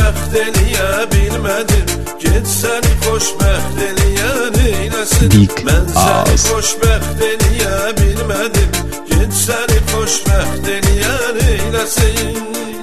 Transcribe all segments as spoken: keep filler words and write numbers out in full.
xoşbəxt eləyə bilmədim. Get səni xoşbəxt eləyən eyləsin. Mən səni xoşbəxt eləyə bilmədim. Get səni xoşbəxt eləyən eyləsin.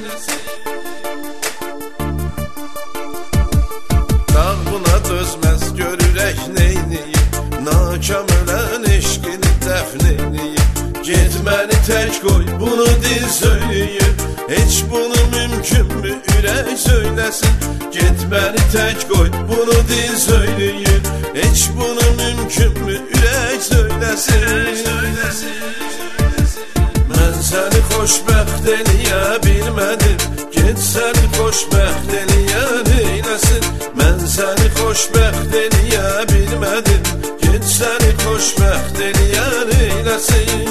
Dağ buna dözməz görürək neyniyib, nakam ölən eşqini dəfn eləyib. Get məni tək qoy, bunu dil söyləyib. Heç bunu mümkünmü ürək söyləsin. Get məni tək qoy, bunu dil söyləyib. Heç bunu mümkünmü ürək söyləsin. Mən səni xoşbəxt eləyə bilmədim. Get səni xoşbəxt eləyən eyləsin. Mən səni xoşbəxt eləyə bilmədim. Get səni xoşbəxt eləyən eyləsin.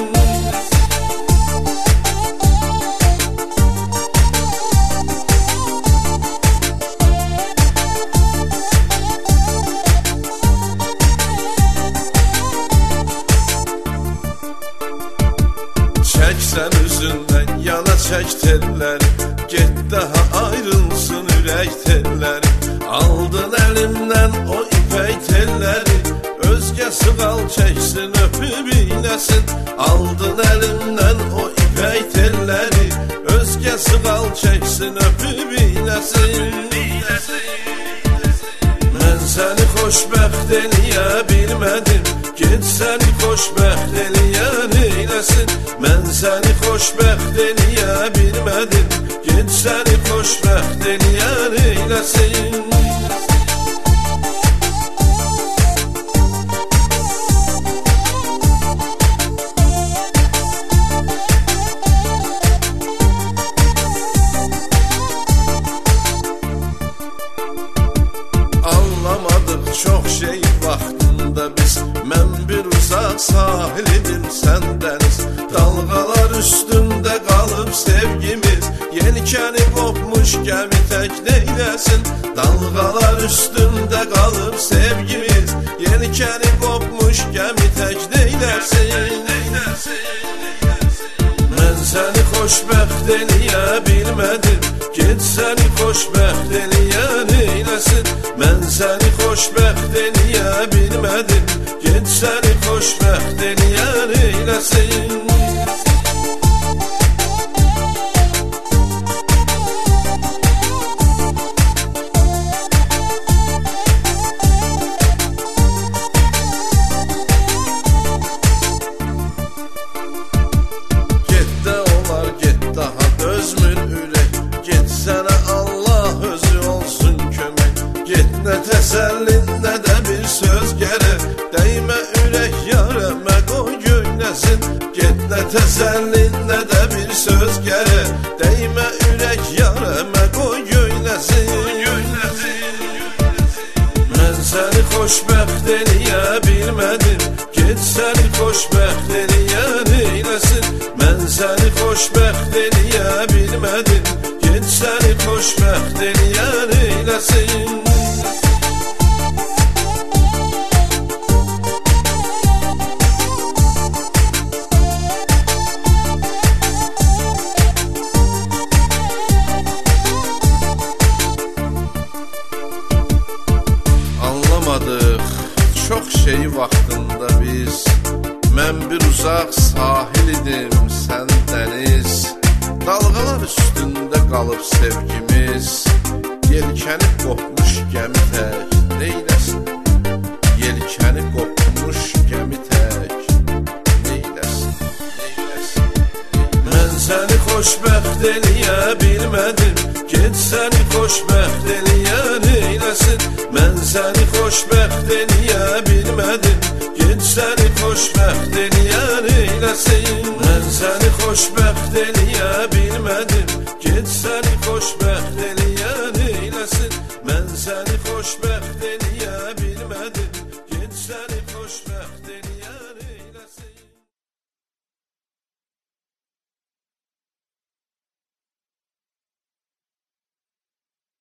Çəksən üzündən yana çək telləri. Get daha ayrılsın ürək telləri. Aldın əlimdən o ipək telləri. Özgəsi qal çəksin öpüb iynəsin. Aldın əlimdən o ipək telləri. Özgəsi qal çəksin öpüb iynəsin. Mən səni xoşbəxt eləyə bilmədim. Get səni xoşbəxt eləyən eyləsin. Mən səni xoşbəxt eləyə bilmədim. Get səni xoşbəxt eləyən eyləsin. Anlamadıq çox şey vaxtında biz. Mən bir uzaq sahil idim, sən dəniz. Dalğalar üstündə qalıb sevgimiz. Yelkəni qopmuş gəmi tək neyləsin. Dalğalar üstündə qalıb sevgimiz. Yelkəni qopmuş gəmi tək neyləsin. Mən səni xoşbəxt eləyə bilmədim. Get səni xoşbəxt eləyən eyləsin. Mən səni xoşbəxt eləyə bilmədim. Get səni xoşbəxt eləyən eyləsin. Get də olar, get daha dözmür ürək. Get sənə Allah özü olsun kömək. Get nə təsəllin, nə də bir söz gərək. Dəymə ürək yarəmə qoy göynəsin. Get nə təsəllin, nə də bir söz gərək. Dəymə ürək yarəmə qoy göynəsin. Mən səni xoşbəxt eləyə bilmədim. Get səni xoşbəxt eləyən eyləsin. Mən səni xoşbəxt eləyə bilmədim. Get səni xoşbəxt eləyən eyləsin. Anlamadıq çox şey vaxtında biz. Mən bir uzaq sahil idim, sən dəniz. Dalğalar üstündə qalıb sevgimiz. Yelkəni qopmuş gəmi tək neyləsin. Yelkəni qopmuş gəmi tək neyləsin. Mən səni xoşbəxt eləyə bilmədim. Get səni xoşbəxt eləyən eyləsin. Mən səni xoşbəxt eləyə bilmədim. Get səni xoşbəxt eləyən eyləsin. Mən səni xoşbəxt eləyə bilmədim.